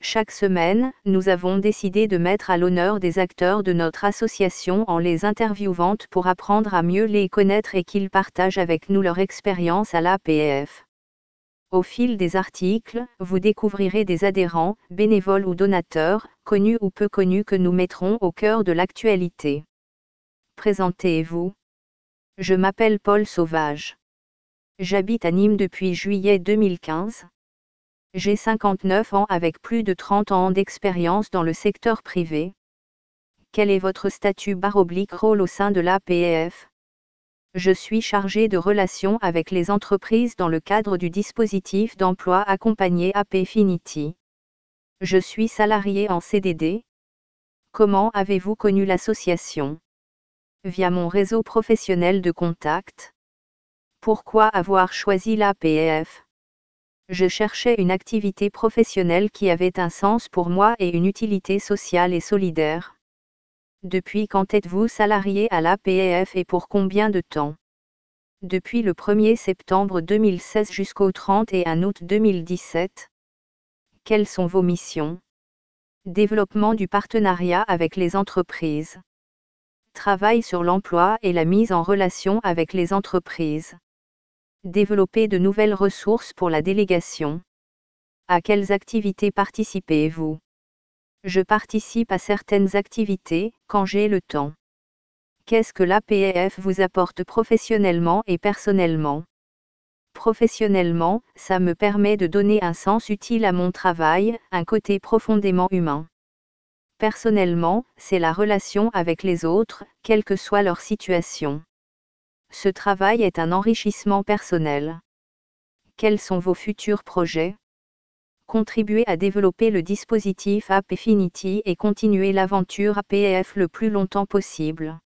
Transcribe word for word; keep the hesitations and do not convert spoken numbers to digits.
Chaque semaine, nous avons décidé de mettre à l'honneur des acteurs de notre association en les interviewant pour apprendre à mieux les connaître et qu'ils partagent avec nous leur expérience à l'A P F. Au fil des articles, vous découvrirez des adhérents, bénévoles ou donateurs, connus ou peu connus que nous mettrons au cœur de l'actualité. Présentez-vous. Je m'appelle Paul Sauvage. J'habite à Nîmes depuis juillet deux mille quinze. J'ai cinquante-neuf ans avec plus de trente ans d'expérience dans le secteur privé. Quel est votre statut baroblique rôle au sein de l'A P F? Je suis chargé de relations avec les entreprises dans le cadre du dispositif d'emploi accompagné Appfinity. Je suis salarié en C D D. Comment avez-vous connu l'association? Via mon réseau professionnel de contacts. Pourquoi avoir choisi l'A P F? Je cherchais une activité professionnelle qui avait un sens pour moi et une utilité sociale et solidaire. Depuis quand êtes-vous salarié à l'A P F et pour combien de temps? Depuis le premier septembre deux mille seize jusqu'au trente et un août deux mille dix-sept. Quelles sont vos missions? Développement du partenariat avec les entreprises. Travail sur l'emploi et la mise en relation avec les entreprises. Développer de nouvelles ressources pour la délégation. À quelles activités participez-vous? Je participe à certaines activités, quand j'ai le temps. Qu'est-ce que l'A P F vous apporte professionnellement et personnellement? Professionnellement, ça me permet de donner un sens utile à mon travail, un côté profondément humain. Personnellement, c'est la relation avec les autres, quelle que soit leur situation. Ce travail est un enrichissement personnel. Quels sont vos futurs projets? Contribuer à développer le dispositif Appfinity et continuer l'aventure A P F le plus longtemps possible.